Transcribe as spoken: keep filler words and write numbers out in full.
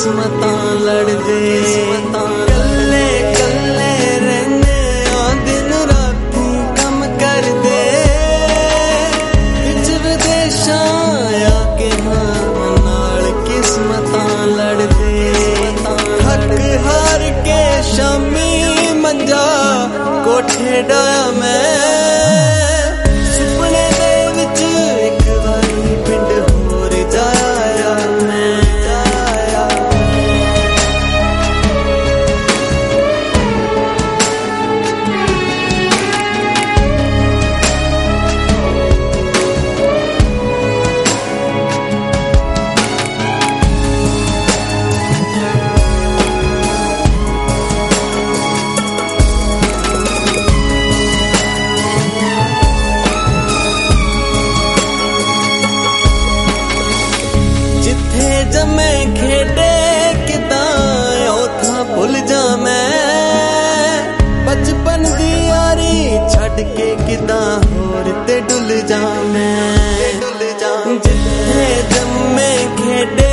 किस्मतां लड़दे कल्ले कल्ले रहने आ दिन राती कम करदे विच विदेशां आके हां नाल किस्मतां लड़दे थक हार के शामी मंजा कोठे डाया मैं जमे खेडे किदां उथा भुल जा मैं बचपन दी यारी छड़ के किदां होर ते डुल जा मैं जिथे जमे खेडे